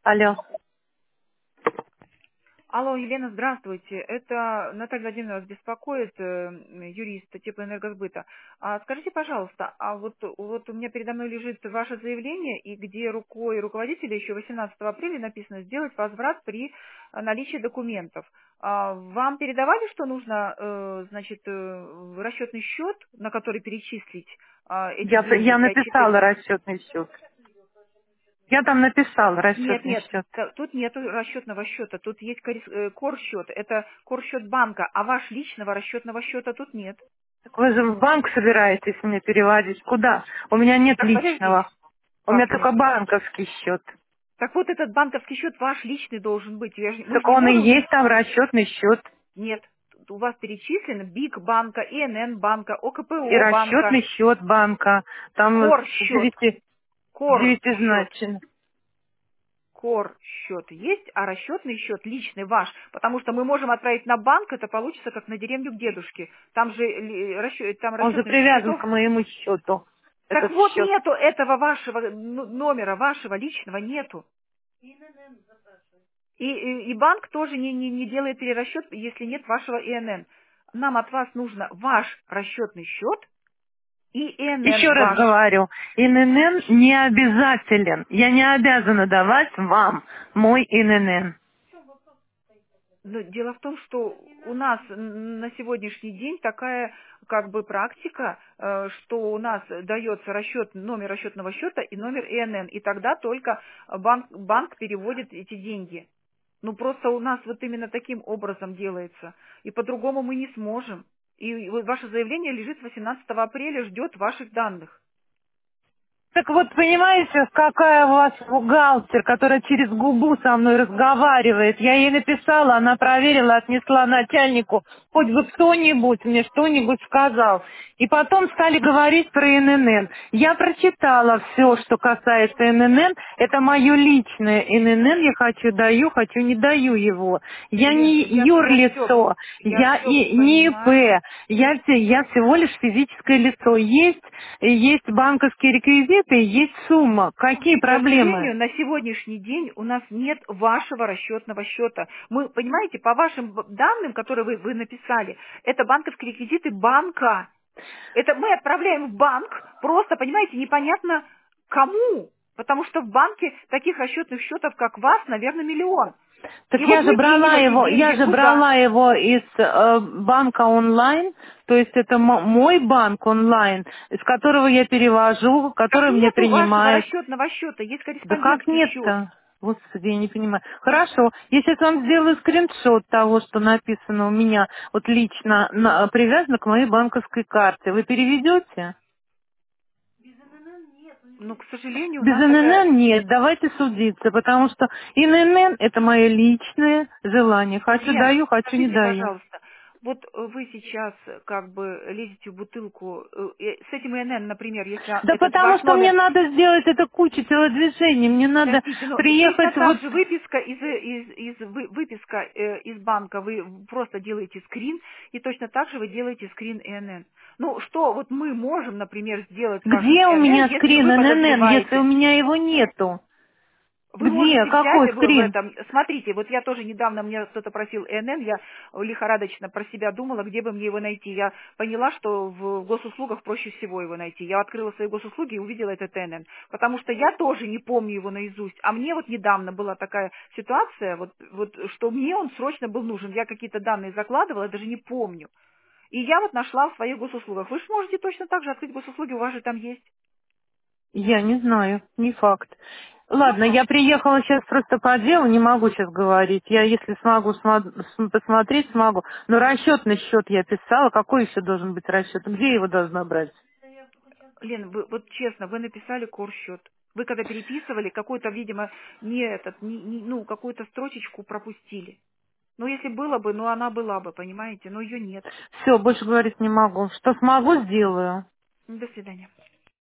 Алло. Алло, Елена, здравствуйте. Это Наталья Владимировна вас беспокоит, юрист теплоэнергосбыта. Скажите, пожалуйста, вот у меня передо мной лежит ваше заявление, и где рукой руководителя еще 18 апреля написано «сделать возврат при наличии документов». Вам передавали, что нужно, расчетный счет, на который перечислить эти деньги Я для написала 4? расчетный счет. Я там написала Нет, расчетный нет, счет. тут нет расчетного счета, тут есть кор-счет, это кор-счет банка, а ваш личного расчетного счета тут нет. Так вы же в банк собираетесь мне переводить? Куда? У меня нет Так, подождите, личного. У меня как нет? только банковский счет. Так вот этот банковский счет ваш личный должен быть, мы же Так не он и можем... есть там расчетный счет. Нет, у вас перечислено БИК банка, ИНН банка, И ОКПО банка, расчетный счет банка. Там кор-счет, кор-счет. девятизначен. Кор-счет есть, а расчетный счет личный ваш, потому что мы можем отправить на банк, это получится как на деревню к дедушке. Там же там Он же расчетных привязан счетов. к моему счету. Так Этот вот счет. нету этого вашего номера, вашего личного нету. И банк тоже не делает перерасчет, если нет вашего ИНН. Нам от вас нужно ваш расчетный счет и Еще ИНН раз ваш. говорю, ИНН не обязателен. Я не обязана давать вам мой ИНН. Но дело в том, что у нас на сегодняшний день такая как бы практика, что у нас дается номер расчетного счета и номер ИНН, и тогда только банк переводит эти деньги. Ну просто у нас вот именно таким образом делается, и по-другому мы не сможем. И вот ваше заявление лежит с 18 апреля, ждет ваших данных. Так вот, понимаете, какая у вас бухгалтер, которая через губу со мной разговаривает. Я ей написала, она проверила, отнесла начальнику. Хоть бы кто-нибудь мне что-нибудь сказал. И потом стали говорить про ИНН. Я прочитала все, что касается ИНН. Это мое личное ИНН. Я хочу даю, хочу не даю его. Я Лен, не юрлицо, я я все и не понимаю. ИП. Я всего лишь физическое лицо. Есть банковские реквизиты, есть сумма. Какие К проблемы? сожалению, на сегодняшний день у нас нет вашего расчетного счета. Мы, понимаете, по вашим данным, которые вы написали, это банковские реквизиты банка. Это мы отправляем в банк, просто, понимаете, непонятно кому. Потому что в банке таких расчетных счетов, как вас, наверное, миллион. Так И вот вы переводите я деньги же куда? брала его из банка онлайн, то есть это мой банк онлайн, из которого я перевожу, Так который мне нету вашего принимает. расчетного счета, есть Да как корреспондентский счет. нет-то? Господи, я не понимаю. Хорошо, я сейчас вам сделаю скриншот того, что написано у меня, вот лично привязано к моей банковской карте. Вы переведете? Но, к сожалению, у Без нас такая... ИНН нет, давайте судиться, потому что ИНН это мое личное желание. Хочу Лен, даю, хочу не скажите, даю. пожалуйста, вот вы сейчас как бы лезете в бутылку, с этим ИНН, например, если Да этот потому ваш что мне номер... надо сделать это куча телодвижений, мне надо Подождите, но точно приехать так вот... же выписка выписка из банка, вы просто делаете скрин, и точно так же вы делаете скрин ИНН. Ну, что вот мы можем, например, сделать с вашим Где у ИНН, меня если скрин вы ННН, если у подозреваете? меня его нету? Вы Где? можете взять Какой в скрин? этом, смотрите, вот я тоже недавно, мне кто-то просил ИНН, я лихорадочно про себя думала, где бы мне его найти. Я поняла, что в госуслугах проще всего его найти. Я открыла свои госуслуги и увидела этот ИНН. Потому что я тоже не помню его наизусть. А мне вот недавно была такая ситуация, вот что мне он срочно был нужен. Я какие-то данные закладывала, даже не помню. И я вот нашла в своих госуслугах. Вы же можете точно так же открыть госуслуги, у вас же там есть. Я не знаю, не факт. Ну, Ладно, я приехала сейчас просто по делу, не могу сейчас говорить. Я, если смогу посмотреть, смогу. Но расчетный счет я писала. Какой еще должен быть расчет? Где я его должна брать? Лен, вот честно, вы написали кор-счет. Вы когда переписывали, какой-то, видимо, ну, какую-то строчечку пропустили. Ну, если было бы, ну, она была бы, понимаете, но ее нет. Все, больше говорить не могу. Что смогу, сделаю. До свидания.